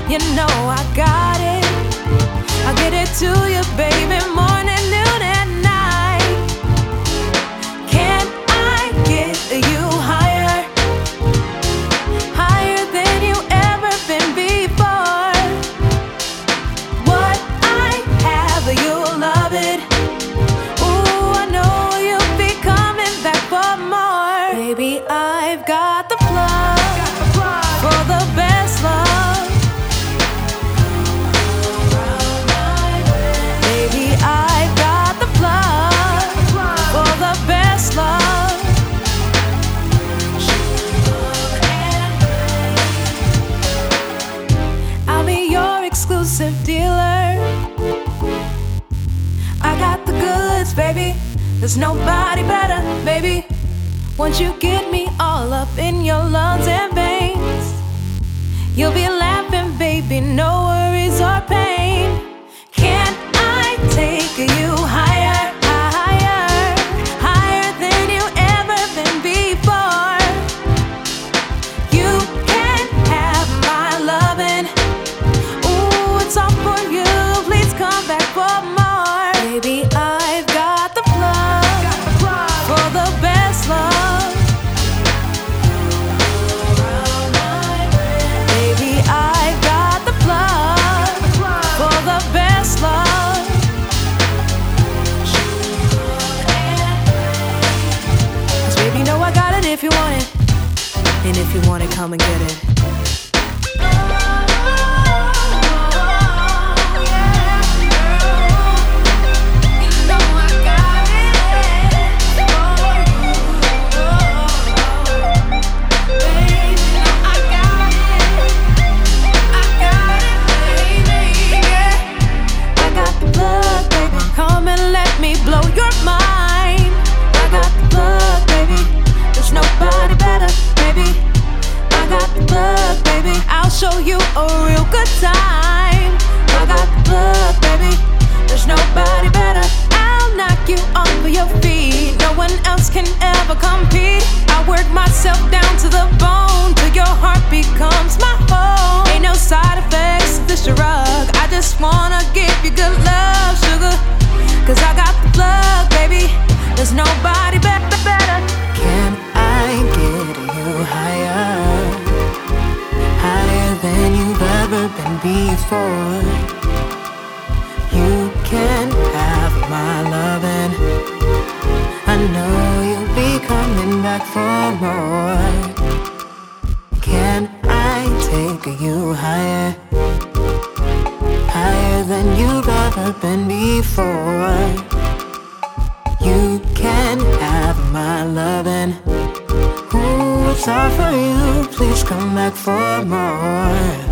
You know I got it. I'll get it to you, baby, morning, noon, and night. Can I get you higher? Higher than you ever been before. What I have, you'll love it. Ooh, I know you'll be coming back for more. Baby, I've got the plug for the best love. Baby, I've got the plug for the best love. I'll be your exclusive dealer. I got the goods, baby. There's nobody better, baby. Once you get me all up in your lungs and veins, you'll be laughing, baby, no worries or pain. Can I take you higher, higher, higher than you ever been before? You can have my lovin'. Ooh, it's all for you, please come back for more. Baby, I've got the plug for the best love. Baby, I've got the plug for the best love. 'Cause baby, you know I got it if you want it. And if you want it, come and get it. Come and let me blow your mind. I got the plug, baby. There's nobody better, baby. I got the plug, baby. I'll show you a real good time. I got the plug, baby. There's nobody better. I'll knock you off of your feet. No one else can ever compete. I work myself down to the bone till your heart becomes my home. Ain't no side effects of this drug. I just wanna give you good love, sugar. 'Cause I got the plug, baby. There's nobody better. Can I get you higher? Higher than you've ever been before. You can have my lovin'. I know you'll be coming back for more. Can I take you higher? Higher than you've ever been before. You can have my lovin'. Ooh, it's all for you. Please come back for more.